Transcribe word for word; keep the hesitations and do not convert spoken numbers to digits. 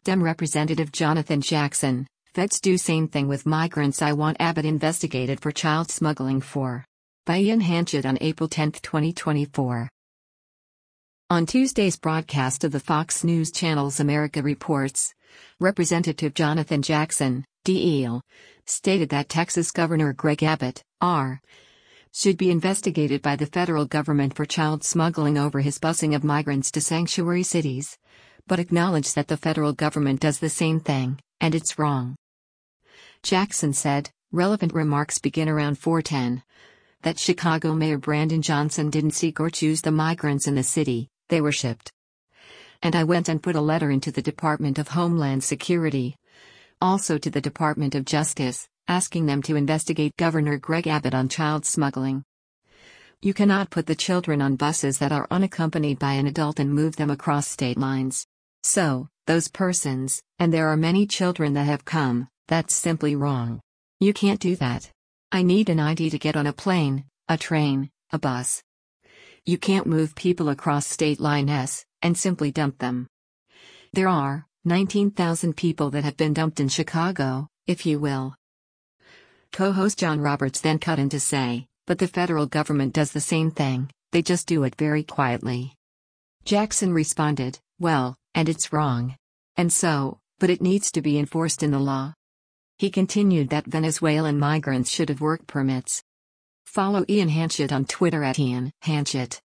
Dem Representative Jonathan Jackson, "Feds do same thing with migrants. I want Abbott investigated for child smuggling for." By Ian Hanchett on April tenth, twenty twenty-four. On Tuesday's broadcast of the Fox News Channel's America Reports, Representative Jonathan Jackson, D L, stated that Texas Governor Greg Abbott, R, should be investigated by the federal government for child smuggling over his busing of migrants to sanctuary cities, but acknowledged that the federal government does the same thing, and it's wrong. Jackson said, relevant remarks begin around four ten, that Chicago Mayor Brandon Johnson didn't seek or choose the migrants in the city, they were shipped. And I went and put a letter into the Department of Homeland Security, also to the Department of Justice, asking them to investigate Governor Greg Abbott on child smuggling. You cannot put the children on buses that are unaccompanied by an adult and move them across state lines. So, those persons, and there are many children that have come, that's simply wrong. You can't do that. I need an I D to get on a plane, a train, a bus. You can't move people across state lines, and simply dump them. There are nineteen thousand people that have been dumped in Chicago, if you will. Co-host John Roberts then cut in to say, but the federal government does the same thing, they just do it very quietly. Jackson responded, well, and it's wrong. And so, but it needs to be enforced in the law. He continued that Venezuelan migrants should have work permits. Follow Ian Hanchett on Twitter at Ian Hanchett.